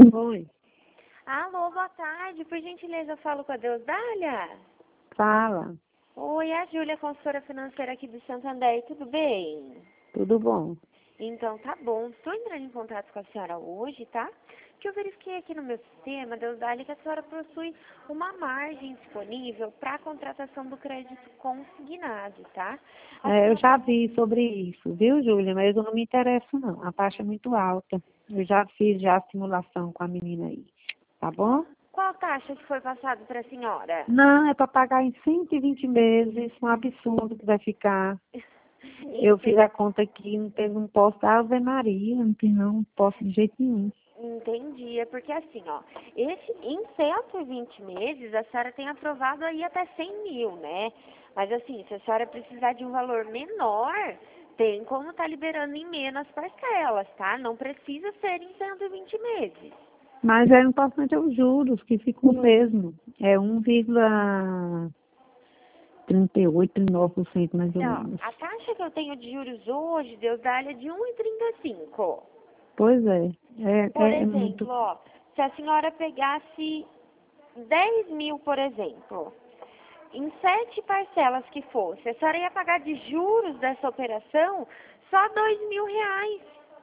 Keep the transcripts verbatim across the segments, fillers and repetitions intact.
Oi, Alô, boa tarde. Por gentileza, eu falo com a Deusdália? fala, Oi, é a Júlia, consultora financeira aqui do Santander. Tudo bem? tudo bom? Então, tá bom. Estou entrando em contato com a senhora hoje, tá? Que eu verifiquei aqui no meu sistema, Deusdália, que a senhora possui uma margem disponível para a contratação do crédito consignado, tá? A É, eu senhora... já vi sobre isso, viu, Júlia? Mas eu não me interesso, não. A taxa é muito alta. Eu já fiz já a simulação com a menina aí, tá bom? Qual taxa que foi passada para a senhora? Não, é para pagar em cento e vinte meses, um absurdo que vai ficar. Eu fiz Ente- a conta aqui, não, tem, não posso, Ave Maria, não, tem, não posso de jeito nenhum. Entendi, é porque assim, ó, esse, em cento e vinte meses a senhora tem aprovado aí até cem mil, né? Mas assim, se a senhora precisar de um valor menor, tem como tá liberando em menos parcelas, tá? Não precisa ser em cento e vinte meses. Mas é importante é os juros, que ficam o mesmo. É um vírgula trinta e oito, trinta e nove por cento mais ou Ó, menos. a taxa que eu tenho de juros hoje, Deus dá-lhe de um vírgula trinta e cinco. Pois é, é, Por é, é muito. exemplo, ó, se a senhora pegasse dez mil, por exemplo, em sete parcelas que fosse, a senhora ia pagar de juros dessa operação só dois mil reais.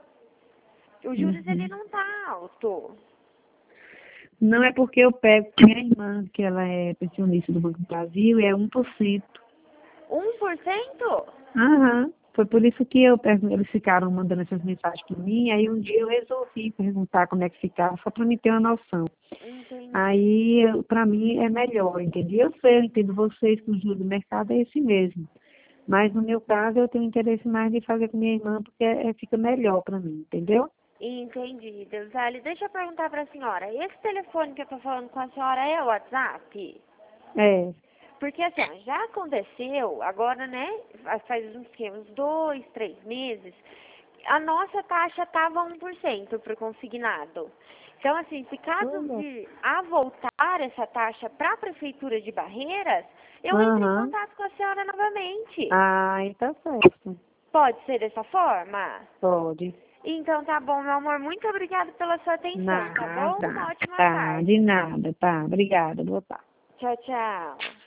O juros ele Uhum. não tá alto. Não é porque eu pego com minha irmã, que ela é pensionista do Banco do Brasil, e é um por cento. Um por cento? Aham. Foi por isso que eu pergun- eles ficaram mandando essas mensagens para mim, aí um dia eu resolvi perguntar como é que ficava, só para me ter uma noção. Entendi. Aí, para mim, é melhor, entendeu? Eu sei, eu entendo vocês que o juro do mercado é esse mesmo. Mas no meu caso, eu tenho interesse mais de fazer com minha irmã, porque é, fica melhor para mim, entendeu? Entendi, Deusali. Deixa eu perguntar pra senhora. Esse telefone que eu tô falando com a senhora é o WhatsApp? É. Porque assim, ó, já aconteceu, agora, né, faz uns, que, uns dois, três meses, a nossa taxa estava um por cento para o consignado. Então, assim, se caso Olha. vir a voltar essa taxa para a Prefeitura de Barreiras, eu entro em Aham. contato com a senhora novamente. Ah, então tá certo. Pode ser dessa forma? Pode. Então, tá bom, meu amor. Muito obrigada pela sua atenção, tá bom? Uma Nada. ótima Tá, de tarde. nada, tá. Obrigada, boa tarde. Tchau, tchau.